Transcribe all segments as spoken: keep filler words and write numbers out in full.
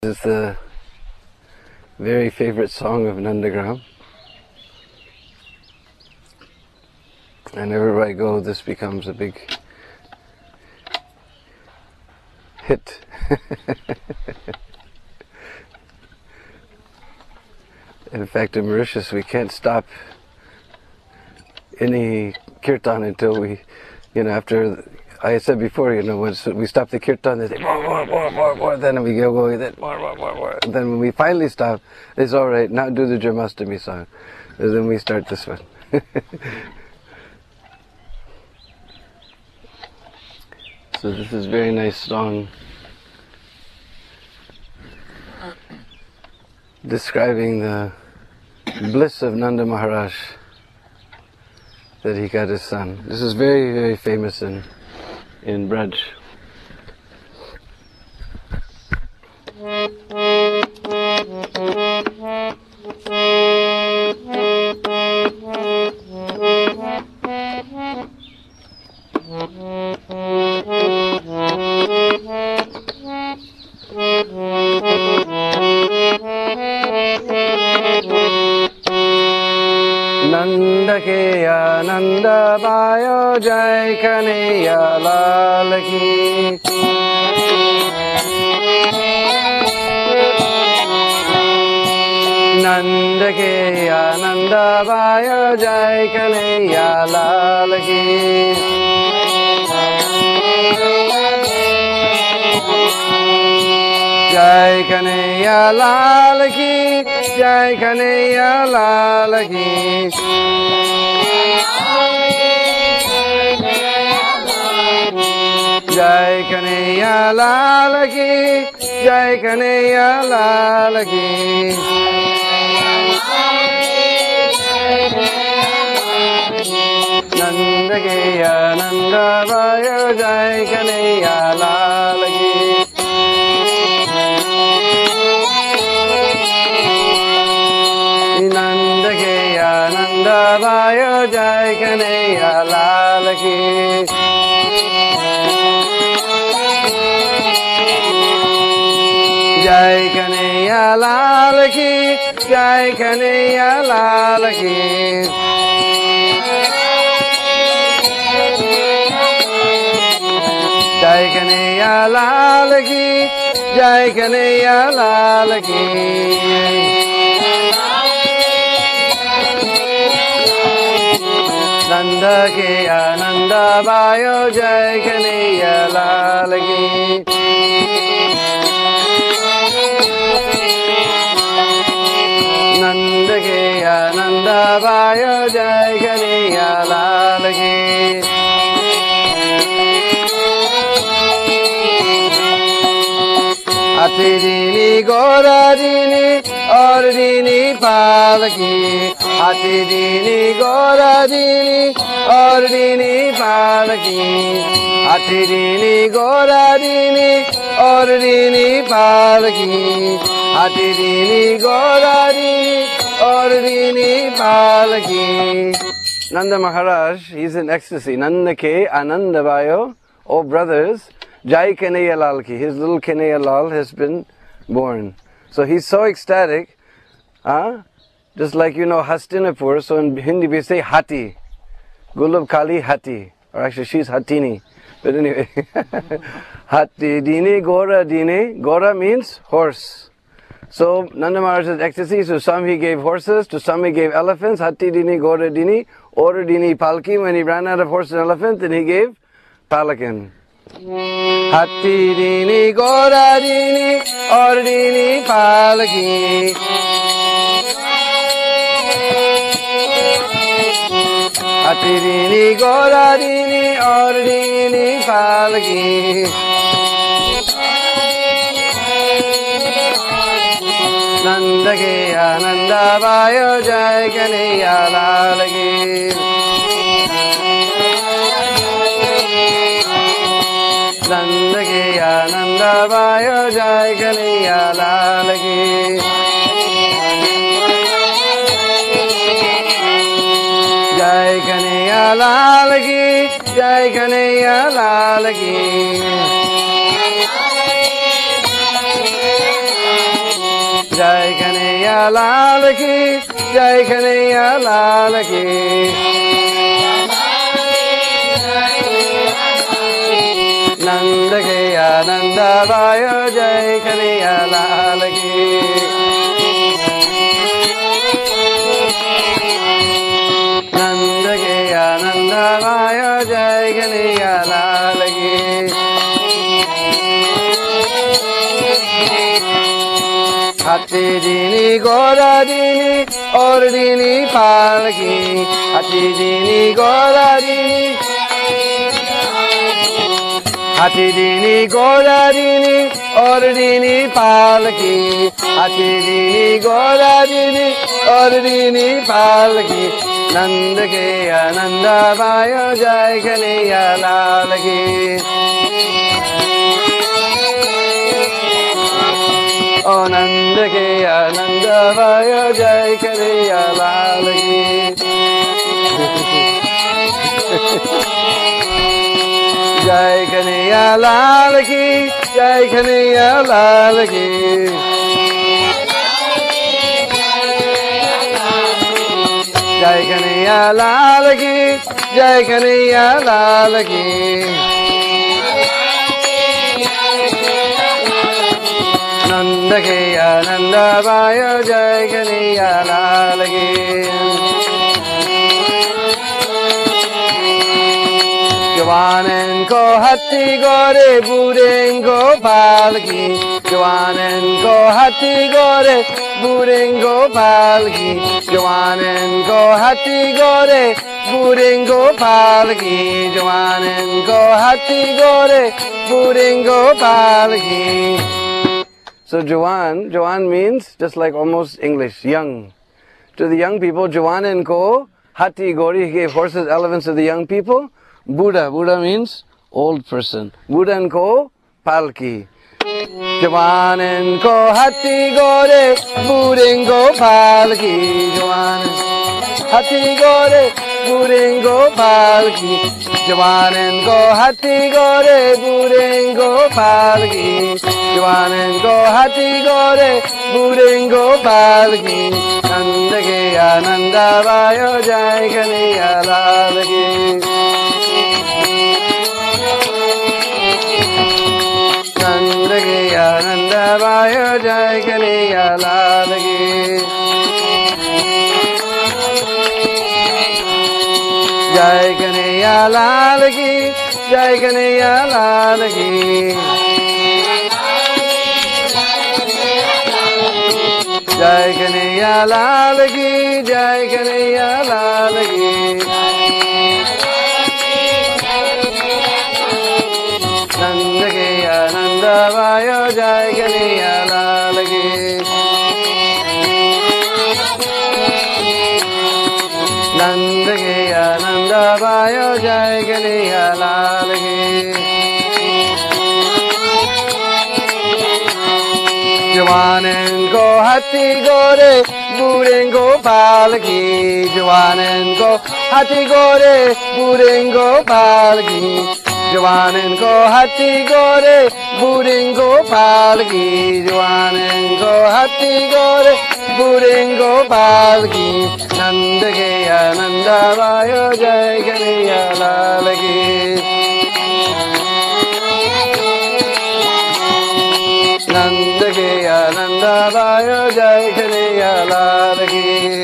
This is the very favorite song of Nandagram. And everywhere I go, this becomes a big hit. In fact, in Mauritius, we can't stop any kirtan until we, you know, after, I said before, you know, once we stop the kirtan, they say, more, more, more, more, more, then we go going, then more, more, more, more. And then when we finally stop, it's all right, now do the Janmashtami song. And then we start this one. So this is a very nice song describing the bliss of Nanda Maharaj that he got his son. This is very, very famous in in Braj. Nanda ke Ananda Bayo Jai Kanhaiya Lal ki. Nanda ke Ananda Bayo Jai Kanhaiya Lal ki. Jai Kanhaiya Lal ki, Jai Kanhaiya Lal ki. Jai Kanhaiya Lal ki, Jai Kanhaiya Lal ki. Nanda ke Ananda Bayo Jai Kanhaiya Lal ki. Nanda ke Ananda Bayo Jai Kanhaiya Lal ki. Jai Kanhaiya Lal ki, Jai Kanhaiya Lal ki. Jai Kanhaiya Lal ki, Jai Kanhaiya Lal ki. Nanda ke Ananda Bayo Jai Kanhaiya Lal ki. Nanda ke Ananda Bayo Jai Kanhaiya Lal ki. Hati dini gora dini aur dini palki. Hati dini gora dini aur dini palki. Hati dini gora dini aur dini palki. Hati dini gora dini aur dini palki. Nanda Maharaj, he's in ecstasy. Nanda ke Ananda Bayo, oh brothers, Jai Kanhaiya Lal ki, his little Kanhaiya Lal has been born. So he's so ecstatic, huh? Just like you know Hastinapur, so in Hindi we say Hati, Gulab Kali Hati, or actually she's Hatini. But anyway, Hati Dini Gora Dini, Gora means horse. So Nanda Maharaj's ecstasy, so some he gave horses, to some he gave elephants, Hati Dini Gora Dini, Or Dini Palki, when he ran out of horse and elephant, then he gave Palakan. Hati dini gora dini aur dini palki. Hati dini gora dini aur dini palki. Nanda ke Ananda Bayo Jai Kanhaiya Lal ki. Nanda ke Ananda Bayo Jai Kanhaiya Lal ki. Jai Kanhaiya Lal ki, Jai Kanhaiya Lal ki. लाल की जय कन्हैया लाल की नंद के आनंद भयो जय कन्हैया लाल की नंद के आनंद भयो जय कन्हैया लाल की हाथी दीनी गोरा दीनी और दीनी पालकी हाथी दीनी गोरा दीनी हाथी दीनी गोरा दीनी और दीनी पालकी हाथी दीनी गोरा दीनी और दीनी पालकी नंद के आनंद भयो जय कन्हैया लाल की ओ नंद के आनंद भयो जय कन्हैया लाल की जय कन्हैया लाल की जय कन्हैया लाल की जय कन्हैया लाल की जय कन्हैया लाल की नंद के आनंद भयो जय कन्हैया लाल की जवानन को हाथी गोरे बूढ़े को पालकी जवानन को हाथी गोरे बूढ़े को पालकी जवानन को हाथी गोरे बूढ़े को पालकी जवानन को हाथी गोरे बूढ़े को पालकी So Jawan, Jawan means just like almost English, young. To the young people, Jawanan ko, Hati Gori, he gave horses, elephants to the young people. Buddha, Buddha means old person. Buddhan ko, Palki. Jawanan ko, Hati Gore, Buddhan ko, Palki. Jawanan, Hati Gore, Buddhan ko, Palki. Jawanan ko, Hati Gore, Buddhan ko, Palki. जवानन को हाथी गोरे बूढ़े को पालकी नंद के आनंद भयो जय कन्हैया लाल की नंद के आनंद भयो जय कन्हैया लाल की जय कन्हैया लाल की जय कन्हैया लाल की जय कन्हैया लाल की जय कन्हैया लाल की नंद के आनंद भयो जय कन्हैया लाल की नंद के आनंद भयो जय कन्हैया लाल की जवानन को हाथी गोरे बूढ़े को पालकी जवानन को हाथी गोरे बूढ़े को पालकी जवानन को हाथी गोरे बूढ़े को पालकी जवानन को हाथी गोरे बूढ़े को पालकी नंद के आनंद भयो जय कन्हैया लाल की नंद के आनंद भयो जय कन्हैया लाल की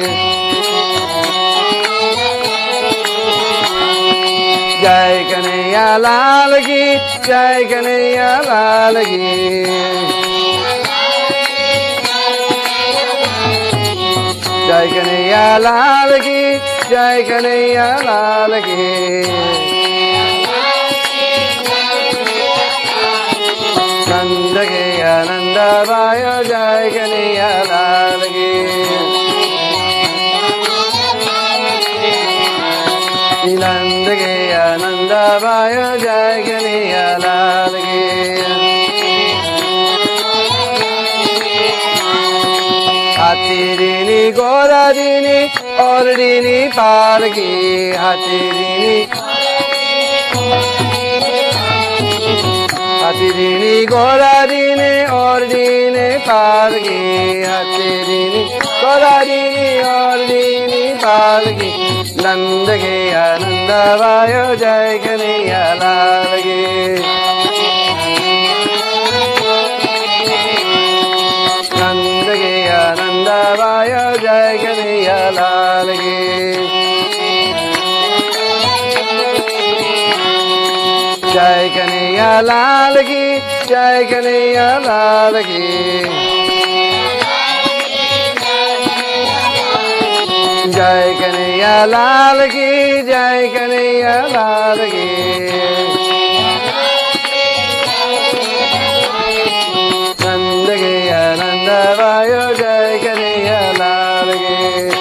जय कन्हैया लाल की जय कन्हैया लाल की जय कन्हैया लाल की जय कन्हैया लाल की नंद के आनंद भयो जय कन्हैया लाल की नंद के आनंद भयो जय कन्हैया लाल की हाथी दीनी गोरा दीनी और दीनी पालकी हाथी दीनी Hati dini gora dini or dini palgi. Hati dini gora dini or dini palgi. Nanda ke ananda vayo jai kanaiya lal ki. Nanda ke ananda vayo jai kanaiya lal ki. Jai Kanaiya Lal ki, Jai Kanaiya Lal ki. Jai Kanaiya Lal ki, Jai Kanaiya Lal ki. Nanda ke Ananda Vayo Jai Kanaiya Lal ki.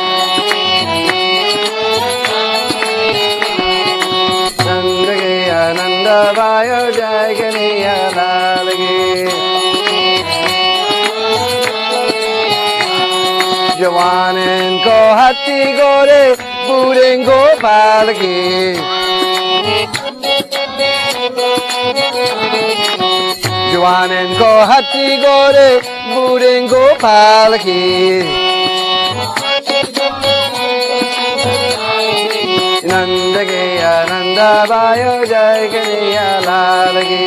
Ananda Vayo Jai Kanaiya Lal ki. Jwanen ko hatti gore, buden ko palki. Jwanen ko hatti gore, buden ko palki. Nanda ke Ananda Vayo Jai Kanaiya Lal ki.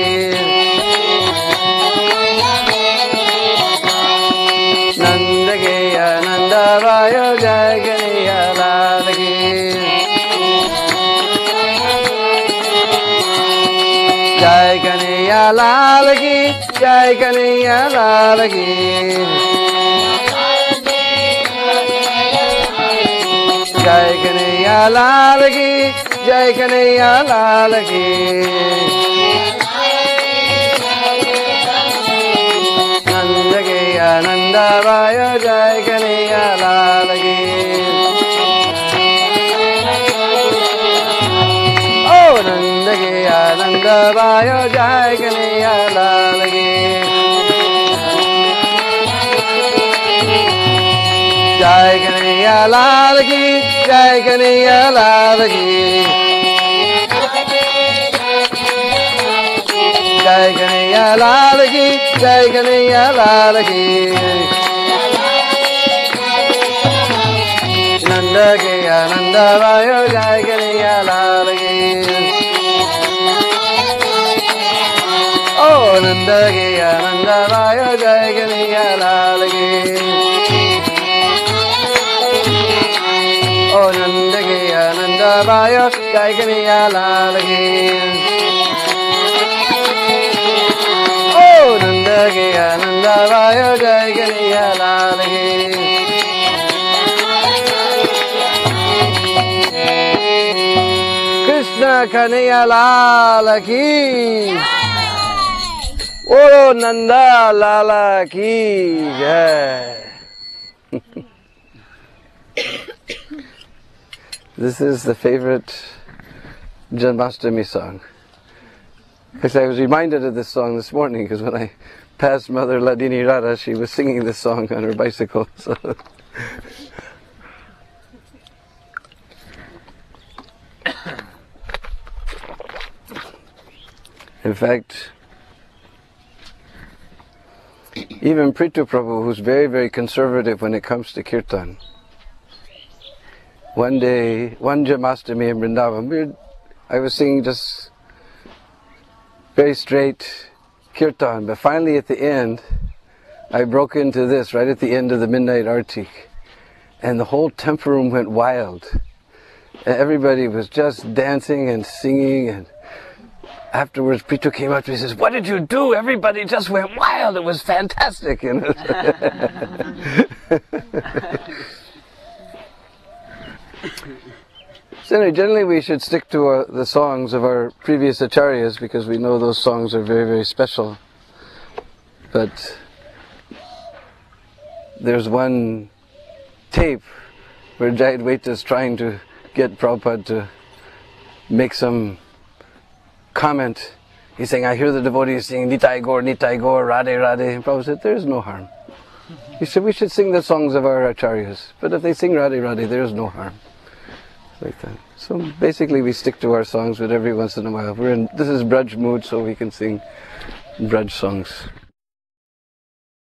Nanda ke Ananda Vayo Jai Kanaiya Lal ki. Jai Kanaiya Lal ki, Jai Kanaiya Lal ki. Jai Kanaiya Lal ki, Jai Kanaiya Lal ki. Nanda ke Ananda Vayo Jai Kanaiya Lal ki. Oh, Nanda ke Ananda Vayo Jai Kanaiya Lal ki. Jai Kanaiya Lal ki, Jai Kanaiya Lal ki. Jai Kanaiya Lal ki, Jai Kanaiya Lal ki. Nanda ke Ananda Vayo Jai Kanaiya Lal ki. Oh, Nanda ke Ananda Vayo Jai Kanaiya Lal ki. Oh, Nanda ke Ananda Vayo Jai Kanaiya Lal ki. Oh, Nanda ke Ananda Vayo Jai Kanaiya Lal ki. Krishna Kanaiya Lal ki. Oh, Nanda Lala ki jai. This is the favorite Janmashtami song. Because I was reminded of this song this morning, because when I passed Mother Ladini Radha, she was singing this song on her bicycle. So in fact, even Prithu Prabhu, who's very, very conservative when it comes to kirtan, one day, one Janmashtami in Vrindavan, we were, I was singing just very straight kirtan, but finally at the end, I broke into this right at the end of the midnight arti, and the whole temple room went wild. And everybody was just dancing and singing, and afterwards Prithu came up to me and says, "What did you do? Everybody just went wild. It was fantastic." You know? So anyway, generally we should stick to uh, the songs of our previous acharyas, because we know those songs are very, very special. But there's one tape where Jai Advaita is trying to get Prabhupada to make some comment. He's saying, "I hear the devotees singing Nitai Gaur, Nitai Gaur, Radhe Radhe." And Prabhupada said, "There is no harm." He said, "We should sing the songs of our acharyas, but if they sing Radhe Radhe, there is no harm." Like that. So basically we stick to our songs, but every once in a while we're in, this is Braj mood, so we can sing bridge songs.